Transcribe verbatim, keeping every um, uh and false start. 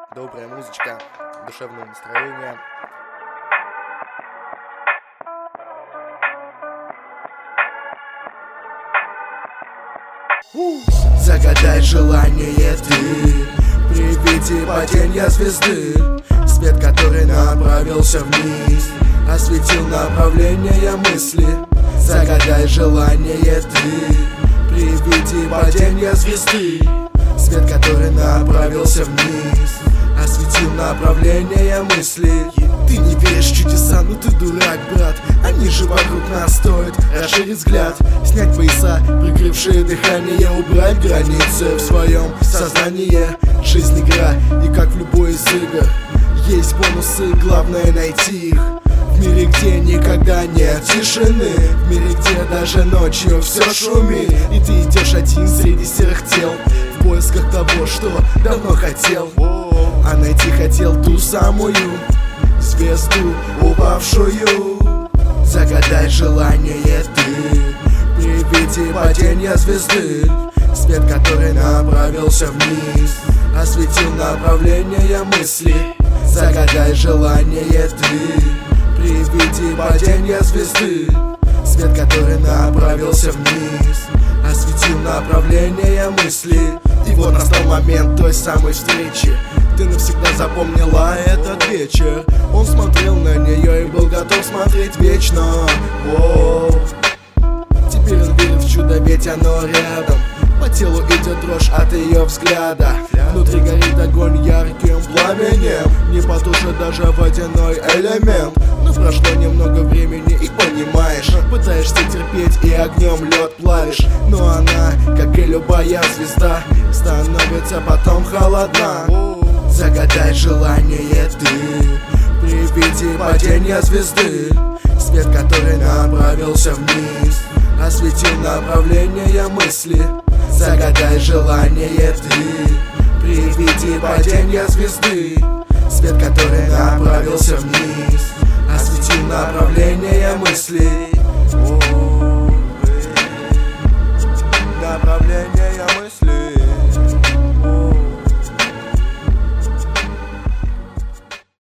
добрая музычка, душевное настроение. Загадай желание ты при виде падения звезды. Свет, который направился вниз, осветил направление мысли. Загадай желание ты при виде падения звезды. Свет, который направился вниз, осветил направление мысли. Ты не веришь в чудеса, ну ты дурак, брат. Они же вокруг нас стоят расширить взгляд, снять пояса, прикрывшие дыхание, убрать границы в своем сознании. Жизнь игра, и как в любой из игр есть бонусы, главное найти их. В мире, где никогда нет тишины, в мире, где даже ночью все шумит, и ты идешь один среди серых тел в поисках того, что давно хотел. А найти хотел ту самую звезду, упавшую. Загадай желание ты при виде падения звезды. Свет, который направился вниз, осветил направление мысли. Загадай желание ты при виде падения звезды. Свет, который направился вниз, осветил направление мысли. И вот настал момент той самой встречи. Ты навсегда запомнила этот вечер. Он смотрел на нее и был готов смотреть вечно. Воу. Теперь он верит в чудо, ведь оно рядом. По телу идет дрожь от ее взгляда. Внутри горит огонь ярким пламенем. Не потушит даже водяной элемент. Но прошло немного времени и понимаешь, пытаешься терпеть и огнем лед плавишь. Но она, как и любая звезда, становится потом холодна. Загадай желание ты при виде падения звезды. Свет, который направился вниз, осветил направление мысли. Загадай желание ты при виде падения звезды. Свет, который направился вниз, осветил направление мысли.